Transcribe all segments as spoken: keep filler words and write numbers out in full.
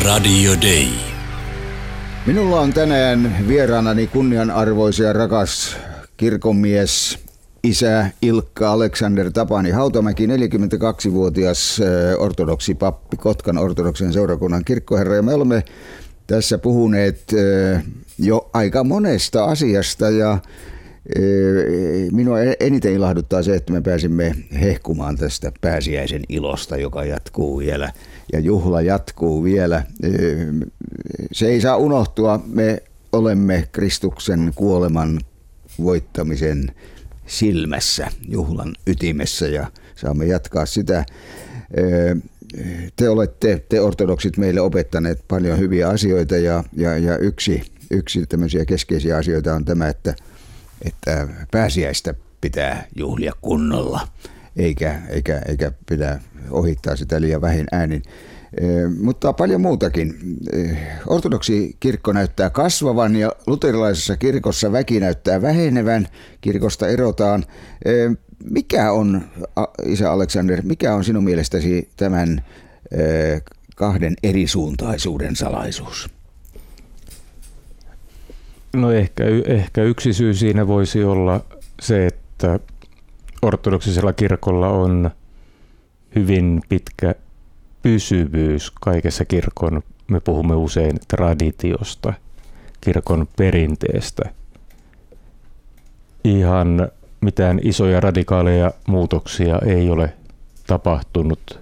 Radio Day. Minulla on tänään vieraanani kunnianarvoisa ja rakas kirkonmies, isä Ilkka Aleksander Tapani Hautamäki, neljäkymmentäkaksivuotias ortodoksi pappi, Kotkan ortodoksen seurakunnan kirkkoherra. Ja me olemme tässä puhuneet jo aika monesta asiasta ja minua eniten ilahduttaa se, että me pääsimme hehkumaan tästä pääsiäisen ilosta, joka jatkuu vielä ja juhla jatkuu vielä. Se ei saa unohtua. Me olemme Kristuksen kuoleman voittamisen silmässä, juhlan ytimessä ja saamme jatkaa sitä. Te olette, te ortodoksit, meille opettaneet paljon hyviä asioita ja, ja, ja yksi, yksi tämmöisiä keskeisiä asioita on tämä, että että pääsiäistä pitää juhlia kunnolla, eikä, eikä, eikä pidä ohittaa sitä liian vähin äänin. E, mutta paljon muutakin. E, ortodoksi kirkko näyttää kasvavan ja luterilaisessa kirkossa väki näyttää vähenevän, kirkosta erotaan. E, mikä on, isä Aleksander, mikä on sinun mielestäsi tämän e, kahden erisuuntaisuuden salaisuus? No ehkä, ehkä yksi syy siinä voisi olla se, että ortodoksisella kirkolla on hyvin pitkä pysyvyys kaikessa kirkon, me puhumme usein traditiosta, kirkon perinteestä. Ihan mitään isoja radikaaleja muutoksia ei ole tapahtunut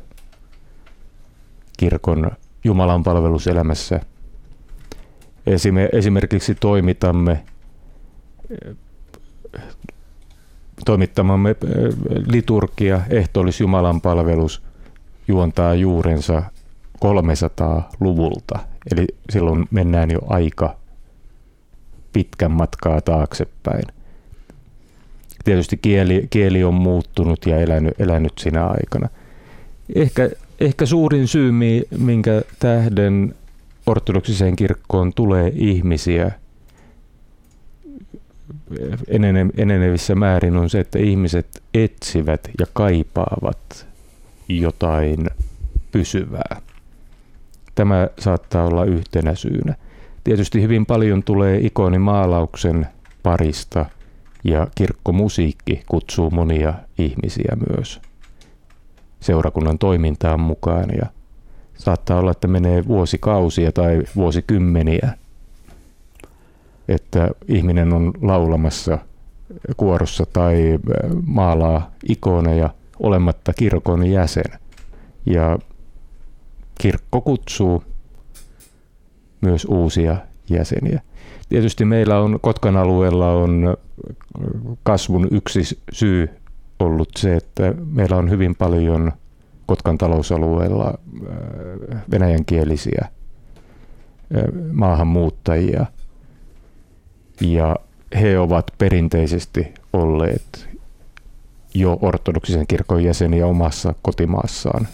kirkon jumalanpalveluselämässä. Esimerkiksi toimitamme, toimittamamme liturgia, ehtoollisjumalanpalvelus juontaa juurensa kolmesataaluvulta. Eli silloin mennään jo aika pitkän matkaa taaksepäin. Tietysti kieli, kieli on muuttunut ja elänyt, elänyt sinä aikana. Ehkä, ehkä suurin syy, minkä tähden ortodoksiseen kirkkoon tulee ihmisiä enenevissä määrin on se, että ihmiset etsivät ja kaipaavat jotain pysyvää. Tämä saattaa olla yhtenä syynä. Tietysti hyvin paljon tulee ikonimaalauksen parista ja kirkkomusiikki kutsuu monia ihmisiä myös seurakunnan toimintaan mukaan ja saattaa olla, että menee vuosikausia tai vuosikymmeniä, että ihminen on laulamassa kuorossa tai maalaa ikoneja olematta kirkon jäsen. Ja kirkko kutsuu myös uusia jäseniä. Tietysti meillä on Kotkan alueella on kasvun yksi syy ollut se, että meillä on hyvin paljon Kotkan talousalueella venäjänkielisiä maahanmuuttajia ja he ovat perinteisesti olleet jo ortodoksisen kirkon jäseniä omassa kotimaassaan.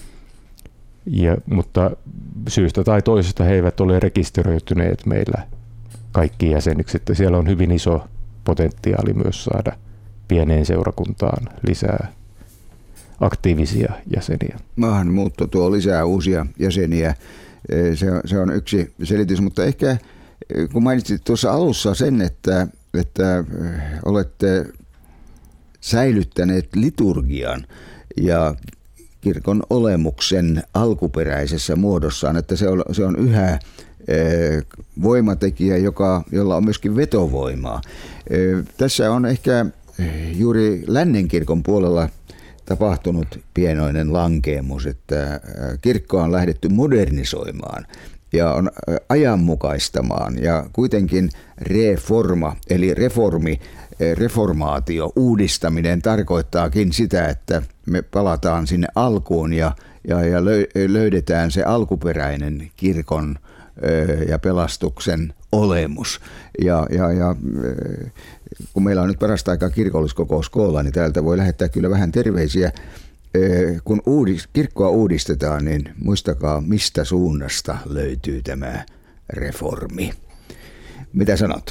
Ja, mutta syystä tai toisesta he eivät ole rekisteröityneet meillä kaikki jäseniksi, että siellä on hyvin iso potentiaali myös saada pieneen seurakuntaan lisää aktiivisia jäseniä. Maahanmuutto tuo lisää uusia jäseniä. Se, se on yksi selitys, mutta ehkä kun mainitsit tuossa alussa sen, että, että olette säilyttäneet liturgian ja kirkon olemuksen alkuperäisessä muodossaan, että se on, se on yhä voimatekijä, joka, jolla on myöskin vetovoimaa. Tässä on ehkä juuri lännen kirkon puolella tapahtunut pienoinen lankeemus, että kirkkoa on lähdetty modernisoimaan ja on ajanmukaistamaan ja kuitenkin reforma eli reformi, reformaatio, uudistaminen tarkoittaakin sitä, että me palataan sinne alkuun ja, ja, ja löydetään se alkuperäinen kirkon ja pelastuksen olemus. Ja, ja, ja kun meillä on nyt parasta aikaa kirkolliskokous koolla, niin täältä voi lähettää kyllä vähän terveisiä. Kun uudis, kirkkoa uudistetaan, niin muistakaa, mistä suunnasta löytyy tämä reformi. Mitä sanot?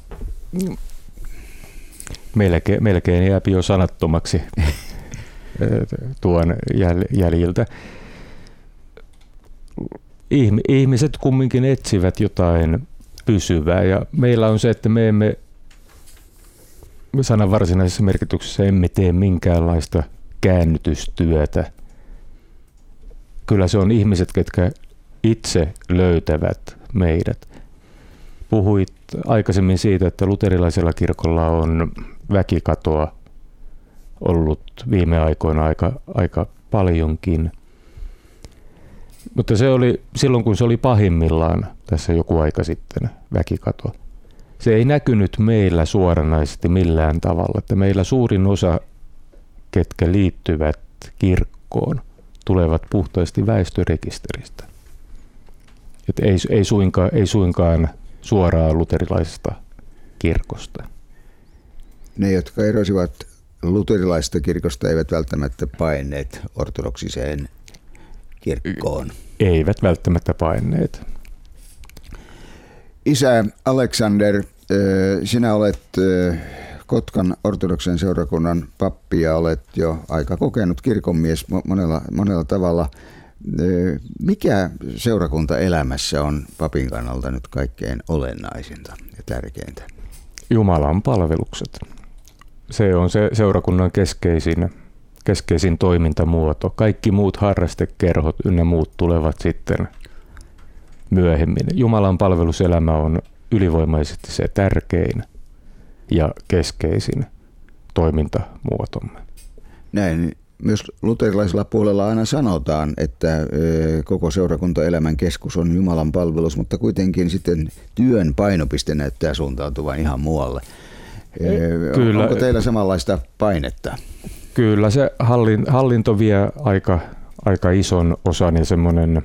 Melkein, melkein jääpi jo sanattomaksi tuon jäl, jäljiltä. ihmiset kumminkin etsivät jotain pysyvää ja meillä on se, että me emme sanan varsinaisessa merkityksessä emme tee minkäänlaista käännytystyötä. Kyllä se on ihmiset, ketkä itse löytävät meidät. Puhuit aikaisemmin siitä, että luterilaisella kirkolla on väkikatoa ollut viime aikoina aika, aika paljonkin. Mutta se oli silloin, kun se oli pahimmillaan tässä joku aika sitten, väkikato. Se ei näkynyt meillä suoranaisesti millään tavalla. Että meillä suurin osa, ketkä liittyvät kirkkoon, tulevat puhtaasti väestörekisteristä. Et ei, ei, suinkaan, ei suinkaan suoraan luterilaisesta kirkosta. Ne, jotka erosivat luterilaisesta kirkosta, eivät välttämättä paineet ortodoksiseen kirkkoon. Eivät välttämättä paineet. Isä Alexander, sinä olet Kotkan ortodoksen seurakunnan pappi ja olet jo aika kokenut kirkonmies monella, monella tavalla. Mikä seurakuntaelämässä on papin kannalta nyt kaikkein olennaisinta ja tärkeintä? Jumalan palvelukset. Se on se seurakunnan keskeisin, keskeisin toimintamuoto. Kaikki muut harrastekerhot ynnä muut tulevat sitten myöhemmin. Jumalan palveluselämä on ylivoimaisesti se tärkein ja keskeisin toimintamuotomme. Näin myös luterilaisella puolella aina sanotaan, että koko seurakuntaelämän keskus on Jumalan palvelus, mutta kuitenkin sitten työn painopiste näyttää suuntautuvan ihan muualle. Kyllä. Onko teillä samanlaista painetta? Kyllä, se hallinto vie aika, aika ison osan ja semmoinen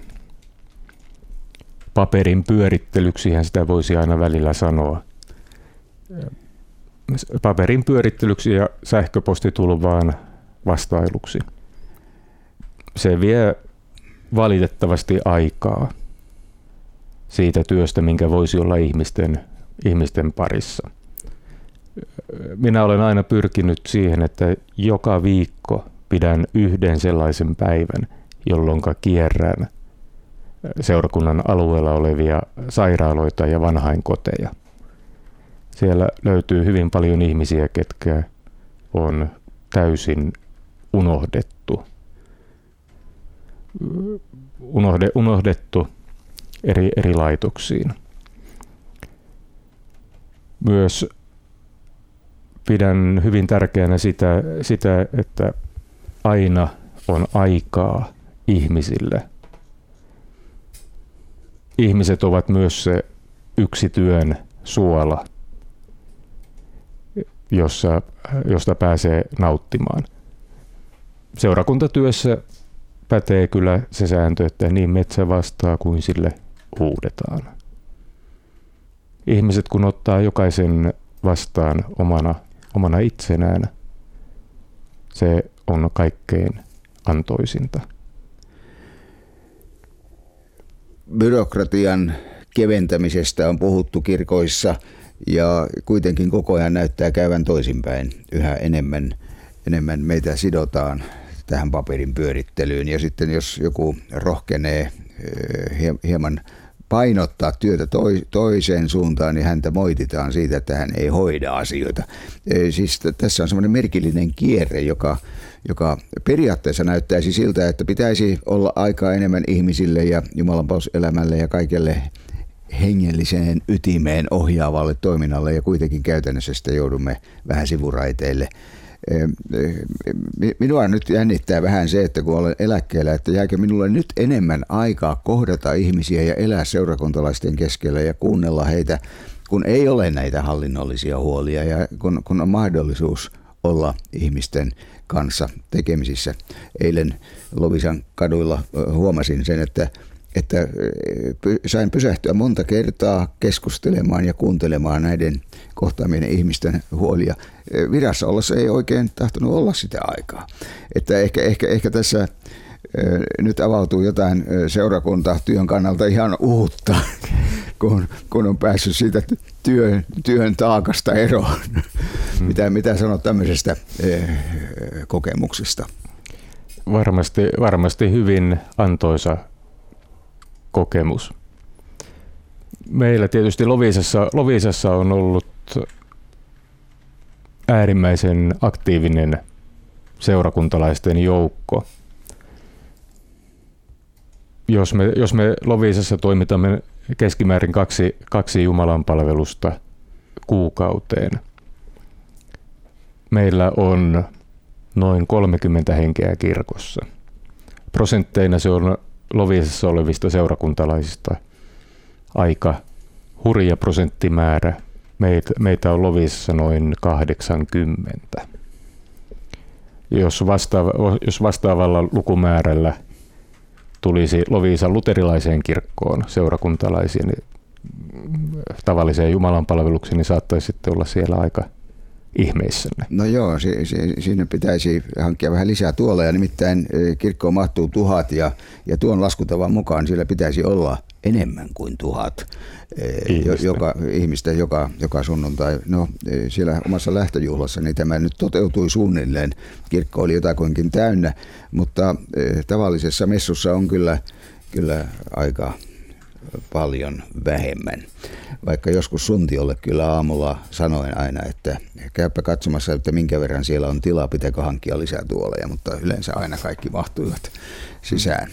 paperin pyörittelyksihän sitä voisi aina välillä sanoa. Paperin pyörittelyksi ja sähköpostitulvaan vastailuksi. Se vie valitettavasti aikaa siitä työstä, minkä voisi olla ihmisten, ihmisten parissa. Minä olen aina pyrkinyt siihen, että joka viikko pidän yhden sellaisen päivän, jolloin kierrän seurakunnan alueella olevia sairaaloita ja vanhainkoteja. Siellä löytyy hyvin paljon ihmisiä, ketkä on täysin unohdettu, Unohde, unohdettu eri, eri laitoksiin. Myös pidän hyvin tärkeänä sitä, sitä, että aina on aikaa ihmisille. Ihmiset ovat myös se yksi työn suola, jossa, josta pääsee nauttimaan. Seurakuntatyössä pätee kyllä se sääntö, että niin metsä vastaa kuin sille huudetaan. Ihmiset kun ottaa jokaisen vastaan omana, omana itsenään, se on kaikkein antoisinta. Byrokratian keventämisestä on puhuttu kirkoissa ja kuitenkin koko ajan näyttää käyvän toisinpäin. Yhä enemmän, enemmän meitä sidotaan tähän paperin pyörittelyyn ja sitten jos joku rohkenee hieman painottaa työtä toiseen suuntaan, niin häntä moititaan siitä, että hän ei hoida asioita. Siis tässä on semmoinen merkillinen kierre, joka, joka periaatteessa näyttäisi siltä, että pitäisi olla aikaa enemmän ihmisille ja jumalanpalveluselämälle ja kaikelle hengelliseen ytimeen ohjaavalle toiminnalle ja kuitenkin käytännössä sitä joudumme vähän sivuraiteille. Minua nyt jännittää vähän se, että kun olen eläkkeellä, että jääkö minulle nyt enemmän aikaa kohdata ihmisiä ja elää seurakuntalaisten keskellä ja kuunnella heitä, kun ei ole näitä hallinnollisia huolia ja kun, kun on mahdollisuus olla ihmisten kanssa tekemisissä. Eilen Lovisan kaduilla huomasin sen, että että sain pysähtyä monta kertaa keskustelemaan ja kuuntelemaan näiden kohtaamien ihmisten huolia. Virassa ollessa ei oikein tahtonut olla sitä aikaa. Että ehkä, ehkä, ehkä tässä nyt avautuu jotain seurakuntatyön kannalta ihan uutta, kun, kun on päässyt siitä työn, työn taakasta eroon. Hmm. Mitä, mitä sanot tämmöisestä kokemuksesta? Varmasti, varmasti hyvin antoisa kokemus. Meillä tietysti Loviisassa, Loviisassa on ollut äärimmäisen aktiivinen seurakuntalaisten joukko. Jos me, jos me Loviisassa toimitamme keskimäärin kaksi, kaksi jumalanpalvelusta kuukauteen, meillä on noin kolmekymmentä henkeä kirkossa. Prosentteina se on Loviisassa olevista seurakuntalaisista aika hurja prosenttimäärä. Meitä, meitä on Loviisassa noin kahdeksankymmentä. Jos, vastaava, jos vastaavalla lukumäärällä tulisi Loviisan luterilaiseen kirkkoon seurakuntalaisia, niin tavalliseen jumalanpalvelukseen, niin saattaisi sitten olla siellä aika ihmeissänne. No joo, si- si- siinä pitäisi hankkia vähän lisää tuoleja, nimittäin kirkkoon mahtuu tuhat ja, ja tuon laskutavan mukaan siellä pitäisi olla enemmän kuin tuhat ihmistä, joka, ihmistä joka, joka sunnuntai. No siellä omassa lähtöjuhlassa niin tämä nyt toteutui suunnilleen. Kirkko oli jotakuinkin täynnä, mutta tavallisessa messussa on kyllä, kyllä aika paljon vähemmän. Vaikka joskus Suntiolle kyllä aamulla sanoin aina, että käypä katsomassa, että minkä verran siellä on tilaa, pitääkö hankkia lisää tuoleja, mutta yleensä aina kaikki mahtuivat sisään.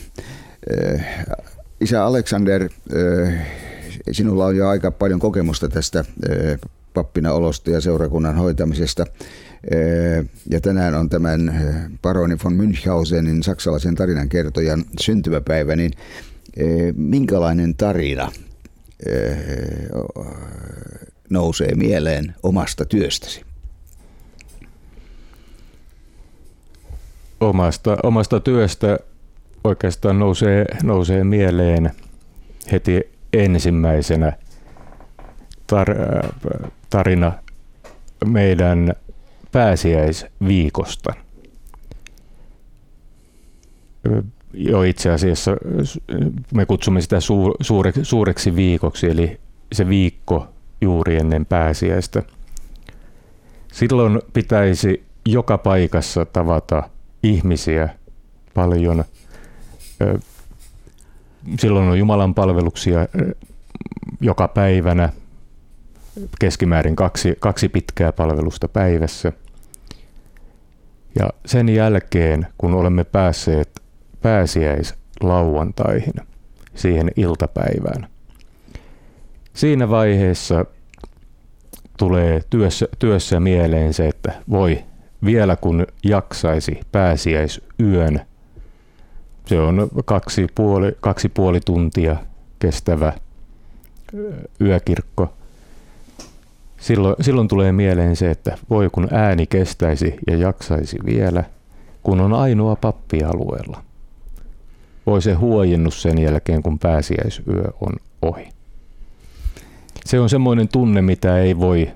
Isä Alexander, sinulla on jo aika paljon kokemusta tästä pappina olosta ja seurakunnan hoitamisesta. Ja tänään on tämän paroni von Münchhausenin saksalaisen tarinankertojan syntymäpäivä, niin minkälainen tarina nousee mieleen omasta työstäsi? Omasta, omasta työstä oikeastaan nousee, nousee mieleen heti ensimmäisenä tar, tarina meidän pääsiäisviikosta. Jo itse asiassa me kutsumme sitä suureksi, suureksi viikoksi, eli se viikko juuri ennen pääsiäistä. Silloin pitäisi joka paikassa tavata ihmisiä paljon. Silloin on Jumalan palveluksia joka päivänä, keskimäärin kaksi, kaksi pitkää palvelusta päivässä. Ja sen jälkeen, kun olemme päässeet pääsiäislauantaihin, siihen iltapäivään, siinä vaiheessa tulee työssä, työssä mieleen se, että voi vielä kun jaksaisi pääsiäisyön, se on kaksi puoli, kaksi puoli tuntia kestävä yökirkko. Silloin, silloin tulee mieleen se, että voi kun ääni kestäisi ja jaksaisi vielä, kun on ainoa pappi alueella. Voi se huojennus sen jälkeen, kun pääsiäisyö on ohi. Se on semmoinen tunne, mitä ei voi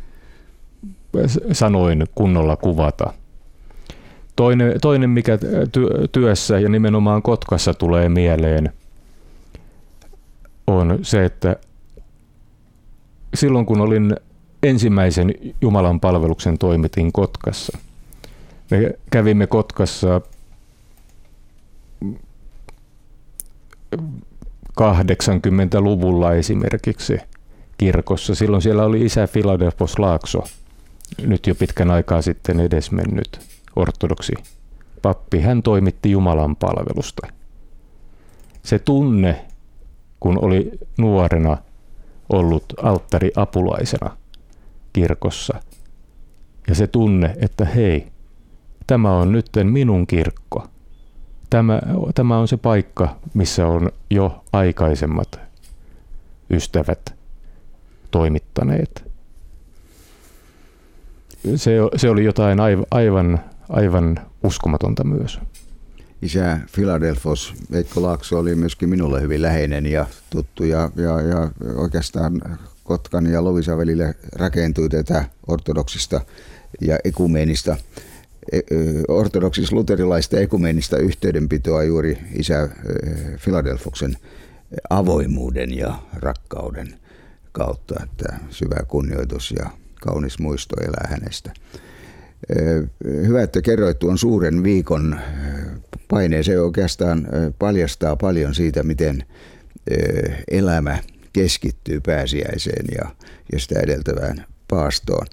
sanoin kunnolla kuvata. Toinen, toinen mikä työssä ja nimenomaan Kotkassa tulee mieleen, on se, että silloin kun olin ensimmäisen Jumalan palveluksen toimitin Kotkassa, me kävimme Kotkassa kahdeksankymmentäluvulla esimerkiksi kirkossa. Silloin siellä oli isä Filadelfos Laakso, nyt jo pitkän aikaa sitten edesmennyt ortodoksi pappi. Hän toimitti Jumalan palvelusta. Se tunne, kun oli nuorena ollut alttariapulaisena kirkossa, ja se tunne, että hei, tämä on nytten minun kirkko. Tämä, tämä on se paikka, missä on jo aikaisemmat ystävät toimittaneet. Se, se oli jotain aivan, aivan uskomatonta myös. Isä Filadelfos, Veikko Laakso oli myöskin minulle hyvin läheinen ja tuttu ja, ja, ja oikeastaan Kotkan ja Loviisan välille rakentui tätä ortodoksista ja ekumeenista, ortodoksis-luterilaista ekumeenista yhteydenpitoa juuri isä Filadelfoksen avoimuuden ja rakkauden kautta, että syvä kunnioitus ja kaunis muisto elää hänestä. Hyvä, että kerroit tuon suuren viikon paineen. Se oikeastaan paljastaa paljon siitä, miten elämä keskittyy pääsiäiseen ja, ja sitä edeltävään paastoon.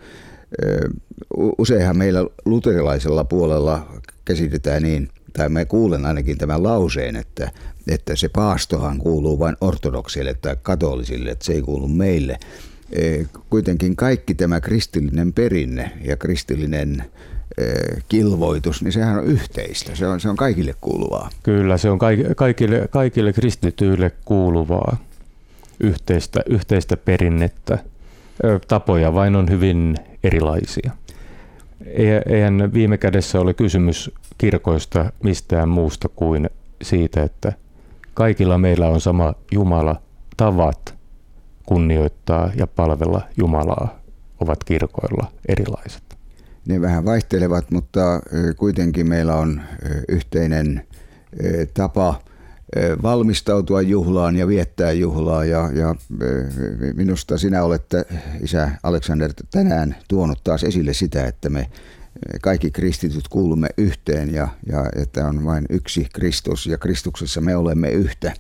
Useinhan meillä luterilaisella puolella käsitetään niin, tai mä kuulen ainakin tämän lauseen, että, että se paastohan kuuluu vain ortodokseille tai katolisille, että se ei kuulu meille. Kuitenkin kaikki tämä kristillinen perinne ja kristillinen kilvoitus, niin sehän on yhteistä. Se on, se on kaikille kuuluvaa. Kyllä, se on kaikille, kaikille kristityille kuuluvaa yhteistä, yhteistä perinnettä. Tapoja vain on hyvin erilaisia. Eihän viime kädessä ole kysymys kirkoista mistään muusta kuin siitä, että kaikilla meillä on sama Jumala. Tavat kunnioittaa ja palvella Jumalaa ovat kirkoilla erilaiset. Ne vähän vaihtelevat, mutta kuitenkin meillä on yhteinen tapa valmistautua juhlaan ja viettää juhlaa. Ja, ja minusta sinä olet, isä Aleksander, tänään tuonut taas esille sitä, että me kaikki kristityt kuulumme yhteen ja, ja että on vain yksi Kristus ja Kristuksessa me olemme yhtä.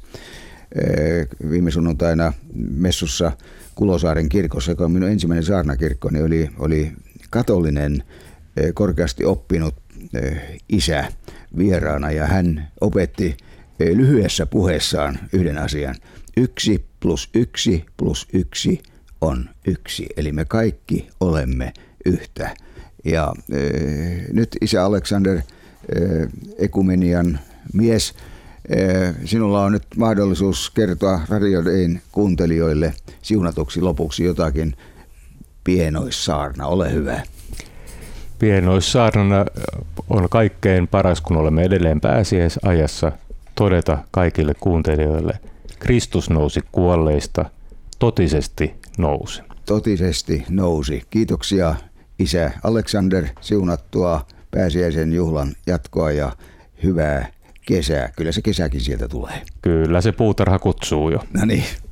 Viime sunnuntaina messussa Kulosaaren kirkossa, joka on minun ensimmäinen saarnakirkko, niin oli, oli katolinen korkeasti oppinut isä vieraana ja hän opetti lyhyessä puheessaan yhden asian. Yksi plus yksi plus yksi on yksi. Eli me kaikki olemme yhtä. Ja e, nyt isä Aleksander, e, ekumenian mies, e, sinulla on nyt mahdollisuus kertoa Radio Dayn kuuntelijoille siunatuksi lopuksi jotakin pienoissaarna. Ole hyvä. Pienoissaarna on kaikkein paras, kun olemme edelleen pääsiäisajassa, todeta kaikille kuuntelijoille: Kristus nousi kuolleista, totisesti nousi. Totisesti nousi. Kiitoksia isä Aleksander, siunattua pääsiäisen juhlan jatkoa ja hyvää kesää. Kyllä se kesäkin sieltä tulee. Kyllä se puutarha kutsuu jo. No niin.